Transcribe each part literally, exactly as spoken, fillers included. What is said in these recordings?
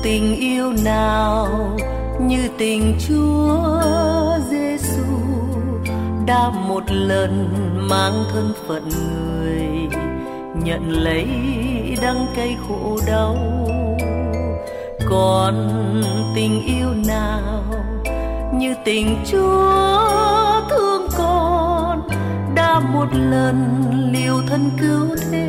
tình yêu nào như tình Chúa Giêsu đã một lần mang thân phận người, nhận lấy đắng cay khổ đau. Còn tình yêu nào như tình Chúa thương con đã một lần liều thân cứu thế.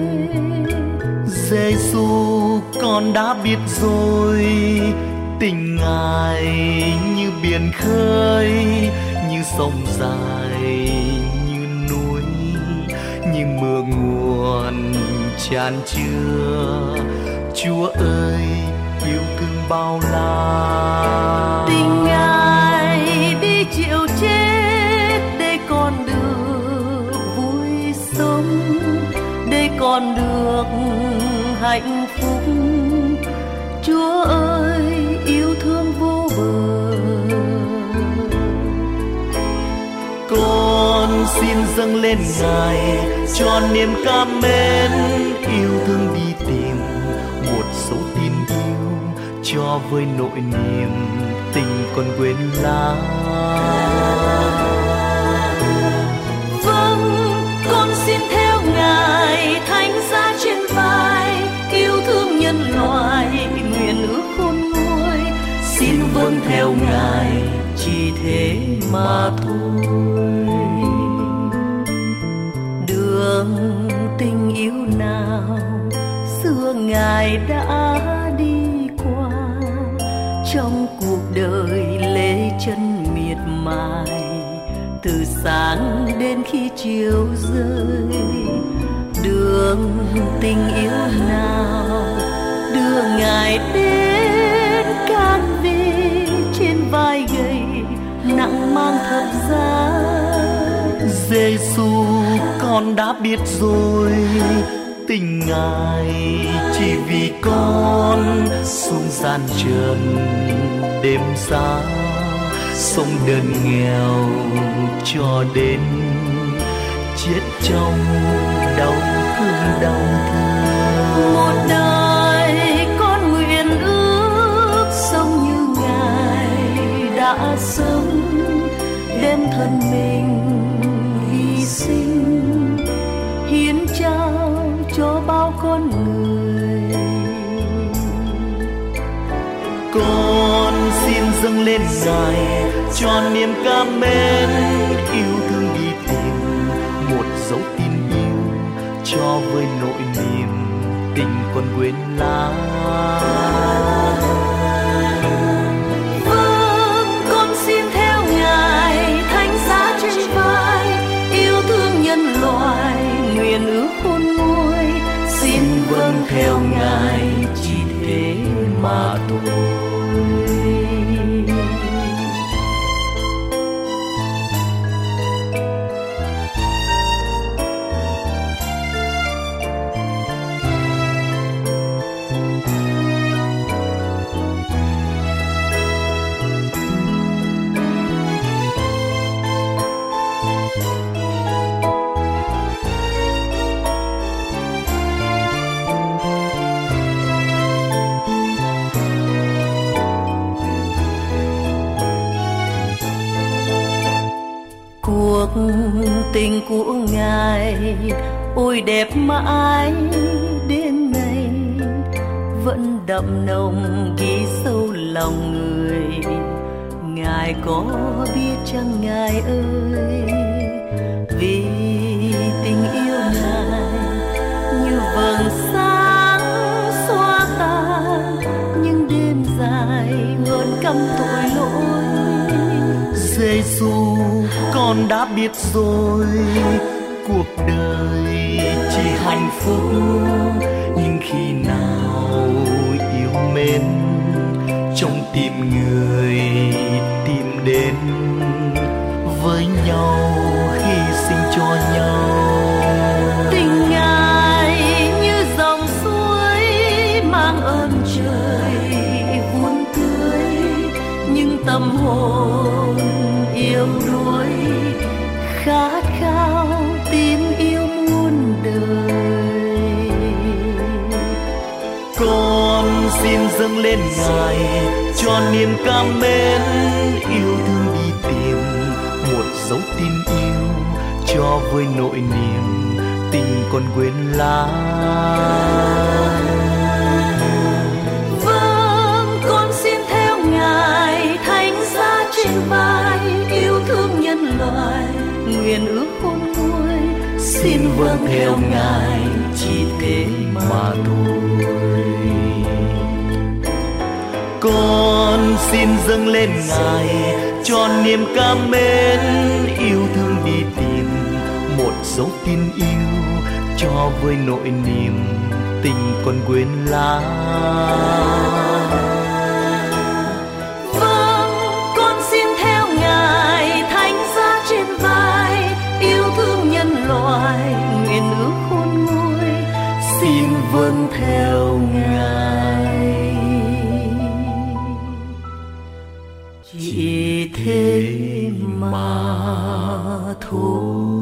Giêsu con đã biết rồi, tình Ngài như biển khơi, như sông dài, như núi, như mưa nguồn tràn chứa. Chúa ơi yêu thương bao la, tình Ngài đi chịu chết để con được vui sống, để con được hạnh phúc. Chúa ơi yêu thương vô bờ, con xin dâng lên Ngài cho niềm cảm mến. Yêu thương đi tìm một số tin yêu, cho với nỗi niềm tình còn quên lãng. Vâng, con xin theo Ngài thánh giá trên vai, yêu thương nhân loại nguyện ước khôn nguôi. Xin vâng theo Ngài chỉ thế mà thôi. Đường tình yêu nào xưa Ngài đã đi qua, trong cuộc đời lê chân miệt mài, từ sáng đến khi chiều rơi. Đường tình yêu nào đưa Ngài đến can về, trên vai gầy nặng mang thập giá. Giêsu con đã biết rồi, tình Ngài chỉ vì con xuống gian trần đêm giá, sống đơn nghèo cho đến chết trong đau thương đau thương. Một đời con nguyện ước sống như Ngài đã sống, đem thân mình hy sinh, hiến trao cho bao con người. Con xin dâng lên Ngài cho niềm cảm mến. Yêu thương đi tìm một dấu tin yêu, cho với nỗi niềm tình còn quên lãng. Vâng, con xin theo Ngài thánh giá trên vai, yêu thương nhân loại nguyện ước khôn nguôi. Xin vâng theo Ngài chỉ thế mà thôi. Cuộc tình của Ngài ôi đẹp mãi đến nay, vẫn đậm nồng ghi sâu lòng người. Ngài có biết chăng Ngài ơi, vì tình yêu Ngài như vầng sáng xóa tan những đêm dài hơn căm tội lỗi. Giêsu con đã biết rồi, cuộc đời chỉ hạnh phúc nhưng khi nào yêu mến, trong tim người tìm đến với nhau, hy sinh cho nhau. Tình Ngài như dòng suối mang ơn trời vun tươi, nhưng tâm hồn yêu đuối khát khao tin yêu muôn đời. Con xin dâng lên Ngài, cho niềm cảm mến yêu thương đi tìm một dấu tin yêu, cho với nỗi niềm tình còn quên lãng. Vâng, con xin theo Ngài, thánh giá trên vai, yêu thương nhân loại, nguyện ước khôn nguôi. Xin vâng theo Ngài, chỉ thế mà thôi. Con xin dâng lên Ngài, cho niềm cảm mến yêu thương đi tìm một dấu tin yêu, cho với nỗi niềm tình còn quên lãng. Vâng, con xin theo Ngài, thánh giá trên vai, yêu thương nhân loại, nguyện ước khôn nguôi. Xin vâng theo Ngài, chỉ thế mà thôi.